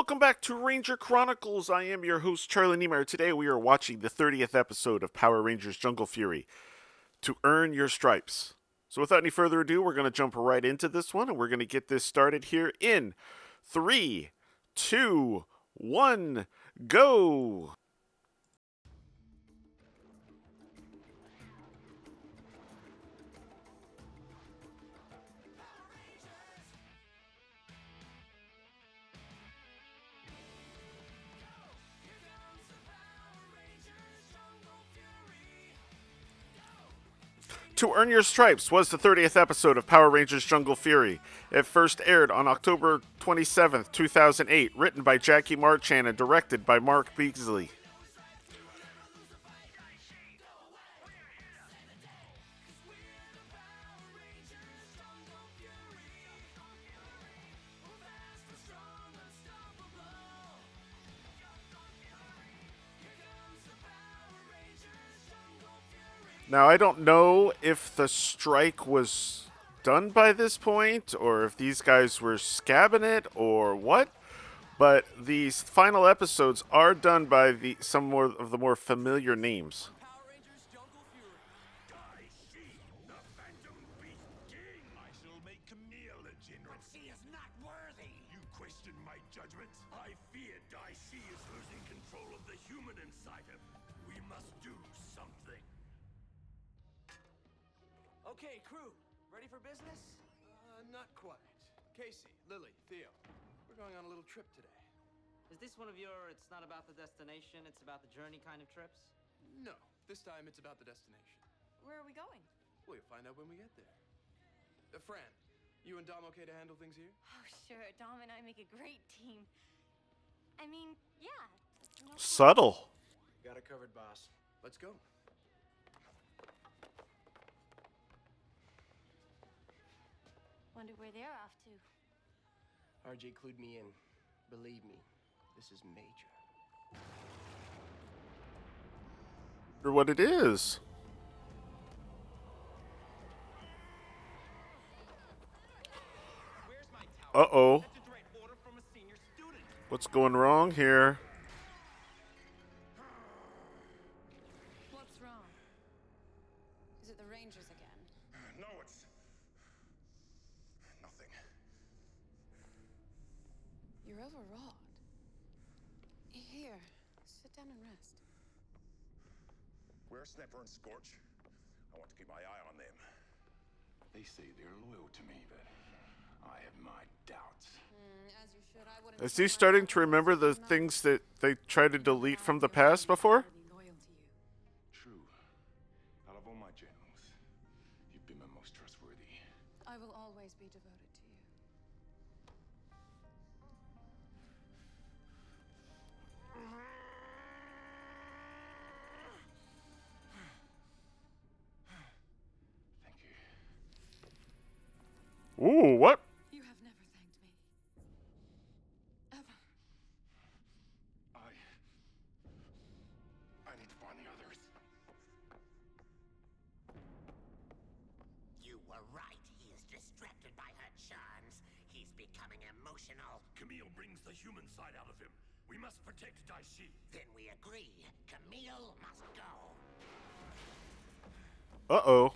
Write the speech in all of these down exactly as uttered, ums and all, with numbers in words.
welcome back to Ranger Chronicles. I am your host, Charlie Niemeyer. Today we are watching the thirtieth episode of Power Rangers Jungle Fury, To Earn Your Stripes. So without any further ado, we're going to jump right into this one, and we're going to get this started here in three, two, one, go! To Earn Your Stripes was the thirtieth episode of Power Rangers Jungle Fury. It first aired on October twenty-seventh, two thousand eight, written by Jackie Marchand and directed by Mark Beasley. Now, I don't know if the strike was done by this point, or if these guys were scabbing it, or what, but these final episodes are done by the some more of the more familiar names. Power Rangers Jungle Fury. Daishi, the Phantom Beast King. I shall make Camille a general. But she is not worthy. You question my judgment? I fear Daishi is losing control of the human inside him. We must do something. Okay, crew, ready for business? Uh, not quite. Casey, Lily, Theo, we're going on a little trip today. Is this one of your it's not about the destination, it's about the journey kind of trips? No, this time it's about the destination. Where are we going? Well, you'll find out when we get there. Uh, Fran, you and Dom okay to handle things here? Oh, sure. Dom and I make a great team. I mean, yeah. No problem. Subtle. Got it covered, boss. Let's go. Wonder where they're off to. R J clued me in. Believe me, this is major. Or what it is. Where's my tower? Uh-oh. That's a direct order from a senior student. What's going wrong here? What's wrong? Is it the Rangers again? No, it's nothing. You're overwrought. Here, sit down and rest. Where's Snapper and Scorch? I want to keep my eye on them. They say they're loyal to me, but I have my doubts. Mm, as you should. I wouldn't. Is put he my starting to confidence remember the in them. things that they tried to delete from the They're past before? really loyal to you. True. Out of all my generals, you've been my most trustworthy. I will always be devoted to you. Thank you. Ooh, what? You have never thanked me. Ever. I... I need to find the others. You were right. He is distracted by her charms. He's becoming emotional. Camille brings the human side out of him. We must protect Daishi. Then we agree. Camille must go. Uh-oh.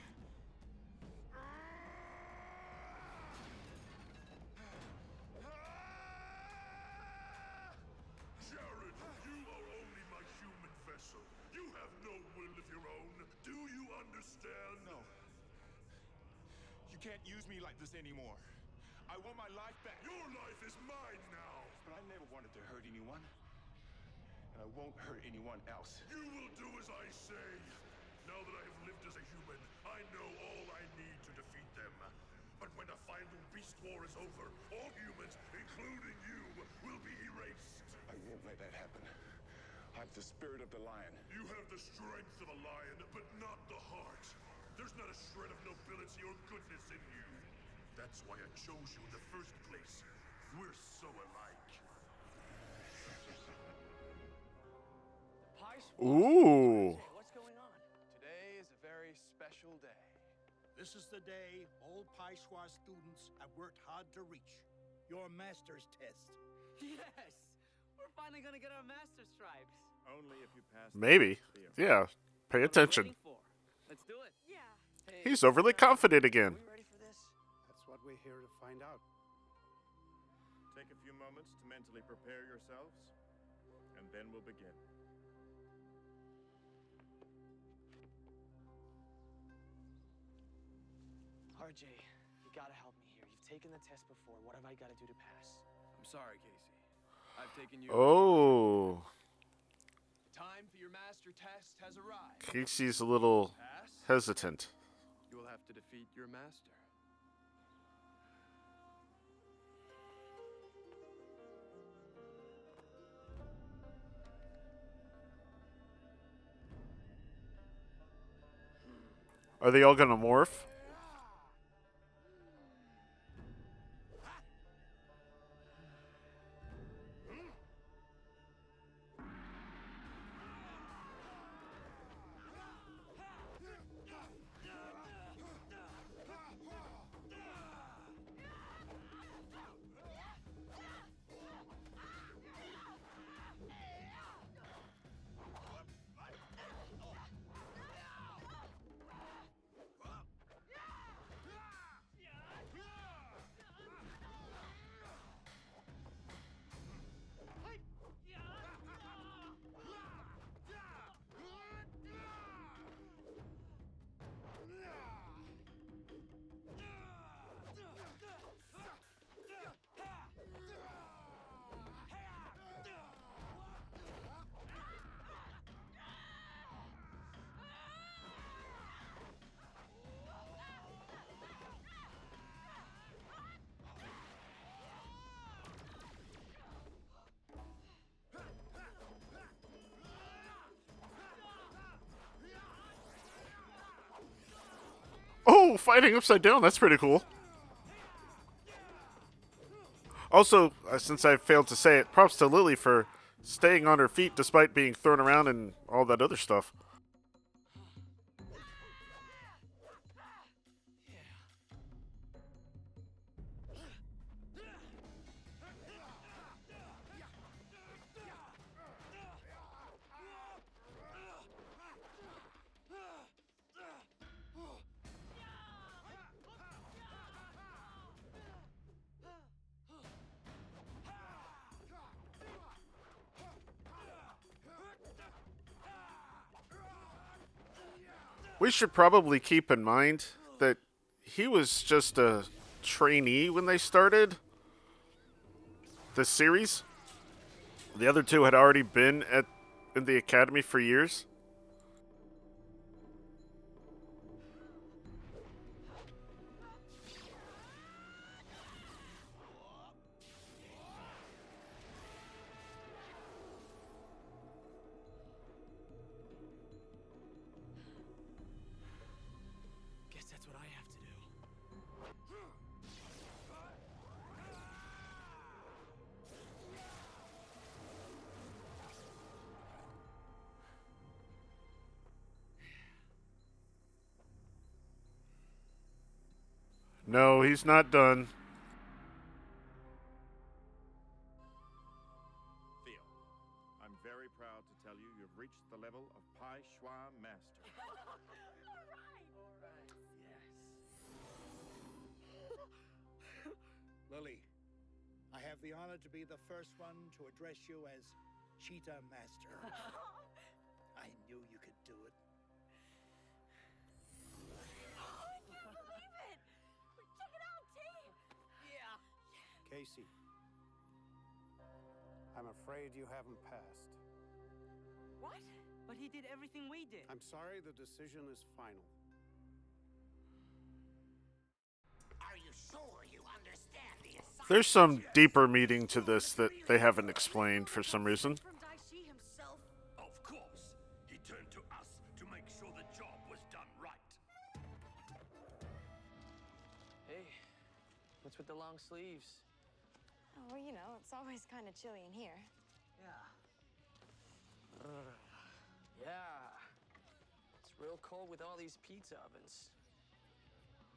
Jared, you are only my human vessel. You have no will of your own. Do you understand? No. You can't use me like this anymore. I want my life back. Your life is mine now. But I never wanted to hurt anyone. And I won't hurt anyone else. You will do as I say. Now that I have lived as a human, I know all I need to defeat them. But when the final beast war is over, all humans, including you, will be erased. I won't let that happen. I'm the spirit of the lion. You have the strength of a lion, but not the heart. There's not a shred of nobility or goodness in you. That's why I chose you in the first place. We're so alike. Pie Squad. Ooh. What's going on? Today is a very special day. This is the day all Paishwa students have worked hard to reach. Your master's test. Yes! We're finally gonna get our master stripes. Only if you pass. Maybe. Yeah. Pay What are we attention. waiting for? Let's do it. Yeah. Hey, He's overly confident again. Are we ready for this? That's what we're here to find out. Take a few moments to mentally prepare yourselves, and then we'll begin. R J, you gotta help me here. You've taken the test before. What have I gotta do to pass? I'm sorry, Casey. I've taken you. Oh. Time for your master test has arrived. Casey's a little Pass. hesitant. You will have to defeat your master. Are they all gonna morph? Oh, fighting upside down. That's pretty cool. Also, uh, since I failed to say it, props to Lily for staying on her feet despite being thrown around and all that other stuff. We should probably keep in mind that he was just a trainee when they started the series. The other two had already been at in the academy for years. Guess that's what I have to do. No, he's not done. Theo, I'm very proud to tell you you've reached the level of Pai Shui Master. Lily, I have the honor to be the first one to address you as Cheetah Master. I knew you could do it. I can't believe it! Check it out, team! Yeah. Casey, I'm afraid you haven't passed. What? But he did everything we did. I'm sorry, the decision is final. Are you sure you understand the assignment? There's some deeper meaning to this that they haven't explained for some reason. From Daishi himself. Of course. He turned to us to make sure the job was done right. Hey, what's with the long sleeves? Oh, well, you know, it's always kind of chilly in here. Yeah. Yeah. It's real cold with all these pizza ovens.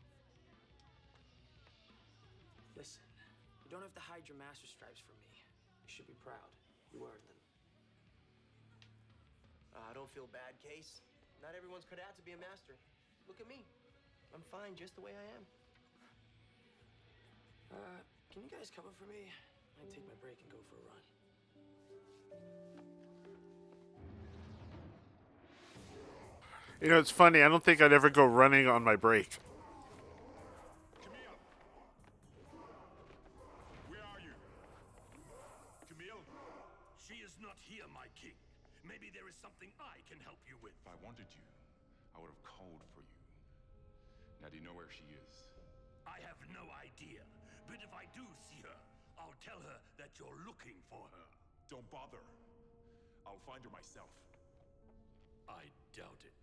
Listen, you don't have to hide your master stripes from me. You should be proud. You earned them. Uh, don't feel bad, Case. Not everyone's cut out to be a master. Look at me. I'm fine just the way I am. Uh, can you guys cover for me? I take my break and go for a run. You know, it's funny. I don't think I'd ever go running on my break. Camille! Where are you? Camille? She is not here, my king. Maybe there is something I can help you with. If I wanted you, I would have called for you. Now, do you know where she is? I have no idea. But if I do see her, I'll tell her that you're looking for her. Don't bother. I'll find her myself. I doubt it.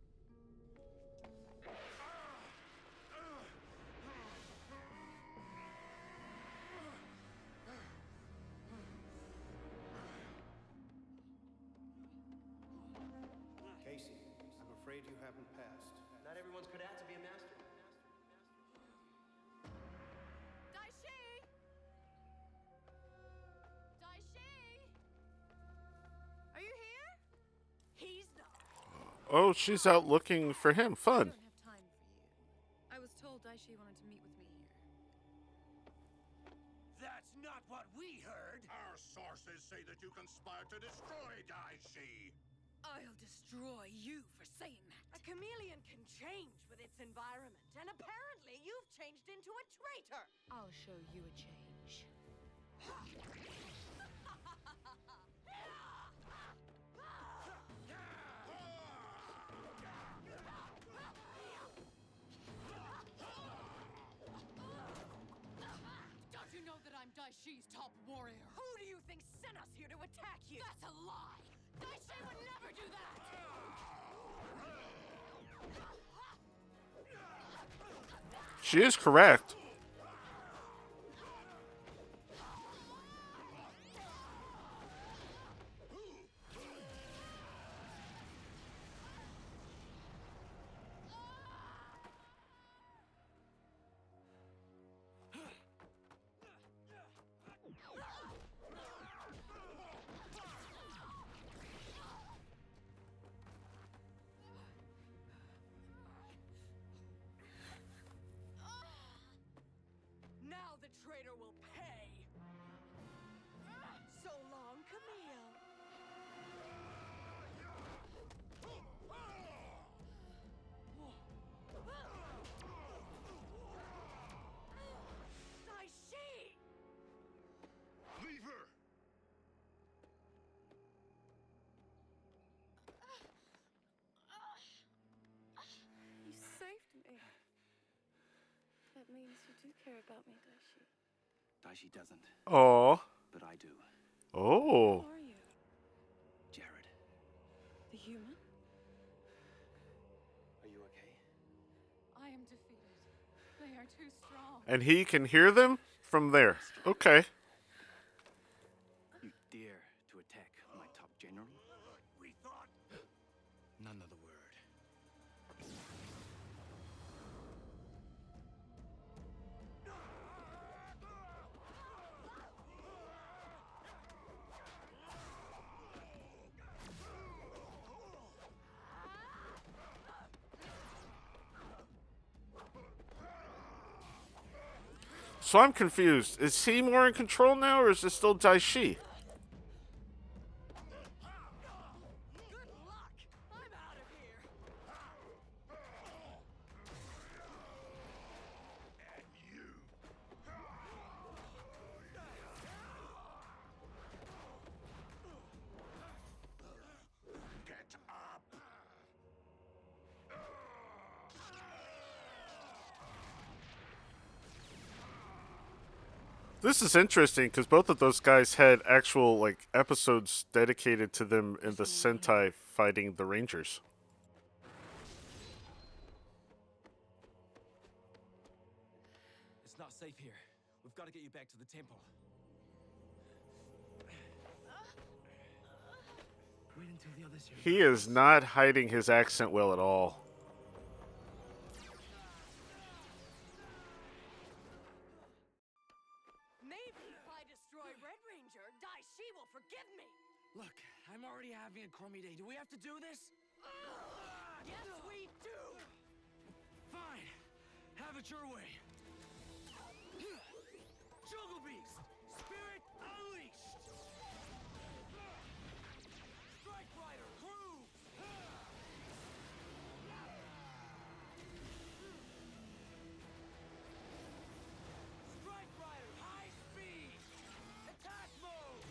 Casey, I'm afraid you haven't passed. Not everyone's cut out to be a master. Daishi! Daishi! Are you here? He's not. Oh, she's out looking for him. Fun. I don't have time for you. I was told Daishi wanted to meet with me here. That's not what we heard. Our sources say that you conspired to destroy Daishi. I'll destroy you for saying that. A chameleon can change with its environment, and apparently you've changed into a traitor. I'll show you a change. Don't you know that I'm Daishi's top warrior? Who do you think sent us here to attack you? That's a lie! Daishi would never do that! She is correct. Now the traitor will pay! So long, Camille. Daishi! Leave her! You saved me. That means you do care about me, Daishi. Daishi doesn't, Oh. but I do. Oh. Who are you? Jared, The human? Are you okay? I am defeated. They are too strong. And he can hear them from there. Okay. you dare to attack my top general? We thought... None of the word. So I'm confused. Is he more in control now, or is it still Daishi? Good luck! I'm out of here! And you... Get up! This is interesting because both of those guys had actual like episodes dedicated to them in the Sentai fighting the Rangers. It's not safe here. We've got to get you back to the temple. Wait until the others hear. He is not hiding his accent well at all. Maybe if I destroy Red Ranger, forgive me! Look, I'm already having a crummy day. Do we have to do this? Yes, we do! Fine. Have it your way. Jungle Beast! Spirit unleashed! Strike Rider, groove! Strike Rider, high speed! Attack mode!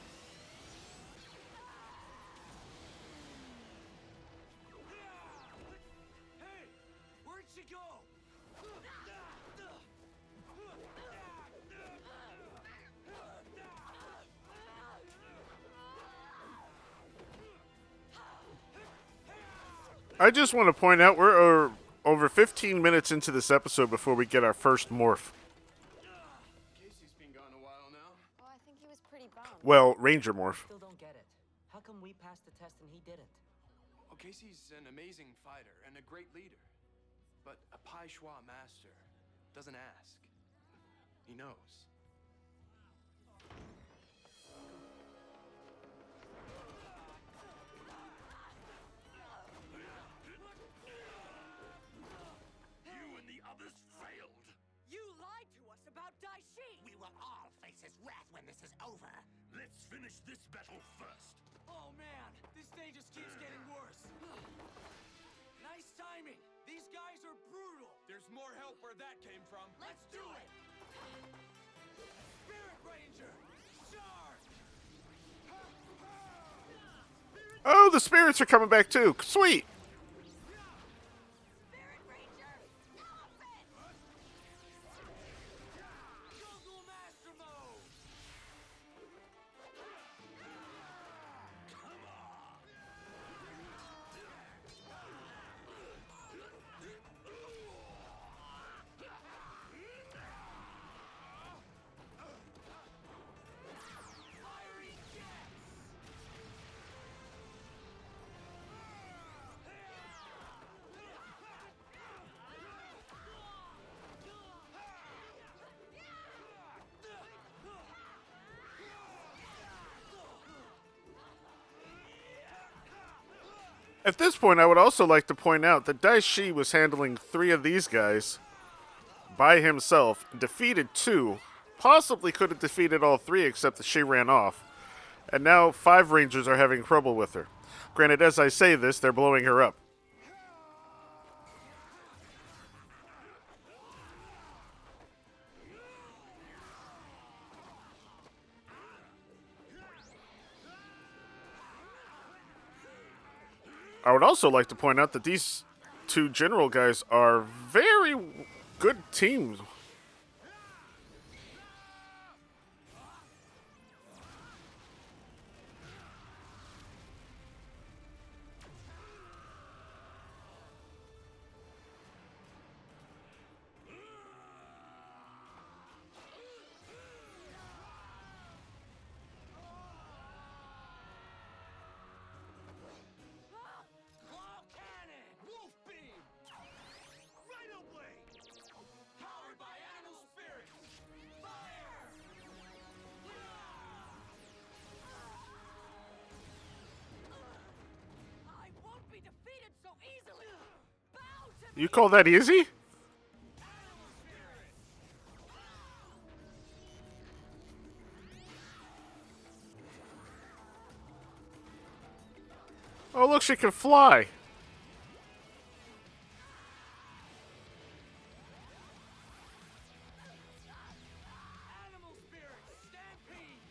Hey! Where'd she go? I just want to point out we're uh, over fifteen minutes into this episode before we get our first morph. Casey's been gone a while now. Oh, I think he was pretty bummed. Well, Ranger morph. Still don't get it. How come we passed the test and he didn't? Oh, Casey's an amazing fighter and a great leader. But a Pai Shui master doesn't ask. He knows. You and the others failed. You lied to us about Dai Shi! We will all face his wrath when this is over. Let's finish this battle first. Oh man, this day just keeps getting worse. Nice timing. These guys are brutal. There's more help where that came from. Let's do it! Spirit Ranger, charge! Oh, the spirits are coming back too. Sweet. Spirit Ranger, stop it! Jungle Master Mode! Fiery jets! At this point, I would also like to point out that Dai Shi was handling three of these guys by himself, defeated two, possibly could have defeated all three except that she ran off. And now five Rangers are having trouble with her. Granted, as I say this, they're blowing her up. I would also like to point out that these two general guys are very good teams. Claw Cannon! Wolf Beam! Rhino Blade! Powered by Animal Spirit! Fire! I won't be defeated so easily! Bow to You call that easy? Oh, look, she can fly. Animal Spirit! Stampede!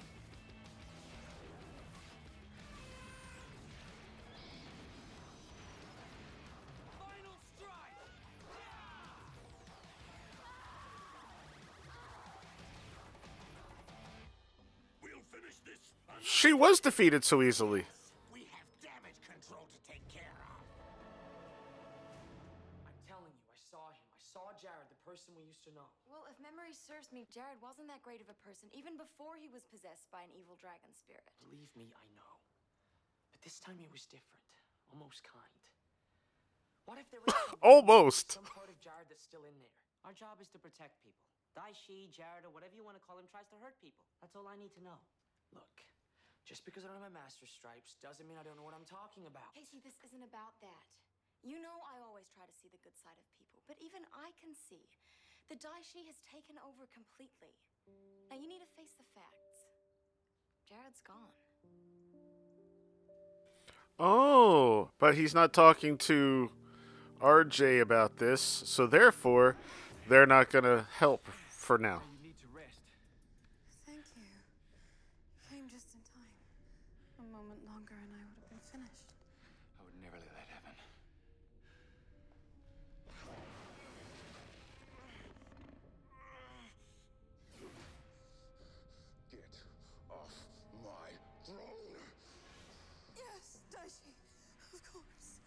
Final Strike! We'll finish this. She was defeated so easily. We have damage control to take care of. I'm telling you, I saw him. I saw Jared, the person we used to know. Well, if memory serves me, Jared wasn't that great of a person, even before he was possessed by an evil dragon spirit. Believe me, I know. But this time it was different. Almost kind. What if there was some- Almost. some part of Jared that's still in there? Our job is to protect people. Dai Shi, Jared, or whatever you want to call him, tries to hurt people. That's all I need to know. Look, Just because I don't have my master stripes doesn't mean I don't know what I'm talking about. Casey, this isn't about that. You know I always try to see the good side of people, but even I can see the Daishi has taken over completely. Now you need to face the facts. Jared's gone. Oh, but he's not talking to R J about this, so therefore, they're not going to help for now. You need to rest. Thank you. Came just in time. A moment longer and I would have been finished. I would never let that happen. Get off my throne! Yes, Daishi. Of course.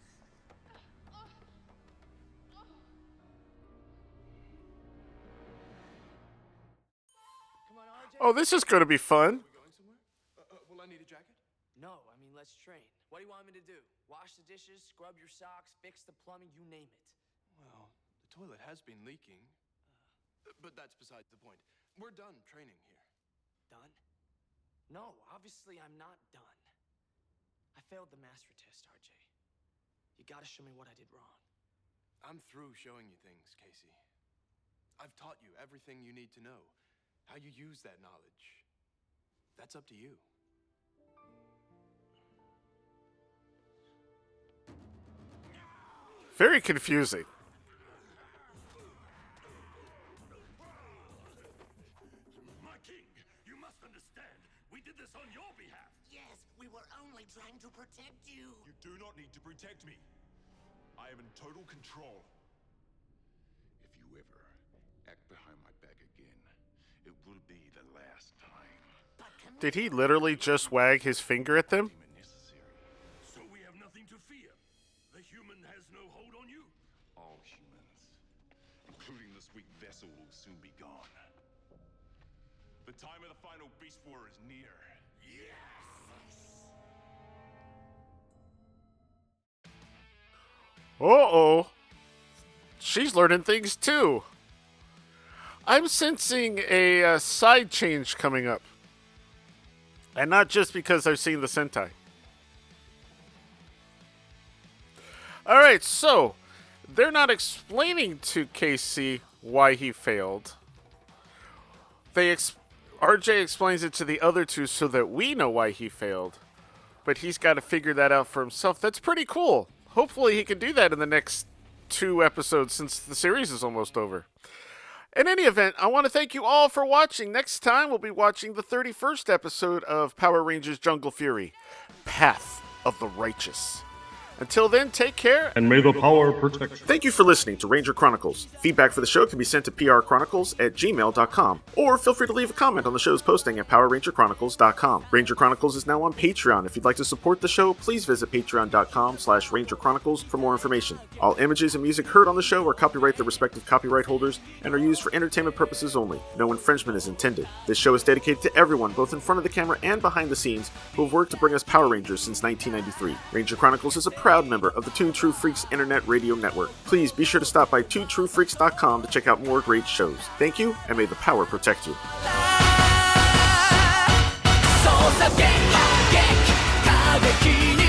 Come on, R J. Oh, this is going to be fun. Are we going somewhere? Uh, uh, will I need a jacket? No, I mean, let's train. What do you want me to do? Wash the dishes, scrub your socks, fix the plumbing, you name it. Well, the toilet has been leaking. Uh, but that's besides the point. We're done training here. Done? No, obviously I'm not done. I failed the master test, R J. You gotta show me what I did wrong. I'm through showing you things, Casey. I've taught you everything you need to know. How you use that knowledge. That's up to you. Very confusing. My king, you must understand. We did this on your behalf. Yes, we were only trying to protect you. You do not need to protect me. I am in total control. If you ever act behind my back again, it will be the last time. Did he literally just wag his finger at them? So we have nothing to fear. The human has no hold on you. All humans, including this weak vessel, will soon be gone. The time of the final Beast War is near. Yes! Uh-oh. She's learning things too. I'm sensing a uh, side change coming up. And not just because I've seen the Sentai. Alright, so they're not explaining to Casey why he failed. They ex- R J explains it to the other two so that we know why he failed. But he's got to figure that out for himself. That's pretty cool. Hopefully he can do that in the next two episodes since the series is almost over. In any event, I want to thank you all for watching. Next time, we'll be watching the thirty-first episode of Power Rangers Jungle Fury, Path of the Righteous. Until then, take care. And may the power protect you. Thank you for listening to Ranger Chronicles. Feedback for the show can be sent to p r chronicles at gmail dot com, or feel free to leave a comment on the show's posting at power ranger chronicles dot com. Ranger Chronicles is now on Patreon. If you'd like to support the show, please visit patreon dot com slash ranger chronicles for more information. All images and music heard on the show are copyright their respective copyright holders and are used for entertainment purposes only. No infringement is intended. This show is dedicated to everyone, both in front of the camera and behind the scenes, who have worked to bring us Power Rangers since nineteen ninety-three. Ranger Chronicles is a proud member of the Toon True Freaks Internet Radio Network. Please be sure to stop by toon true freaks dot com to check out more great shows. Thank you, and may the power protect you. 操作幻撃過激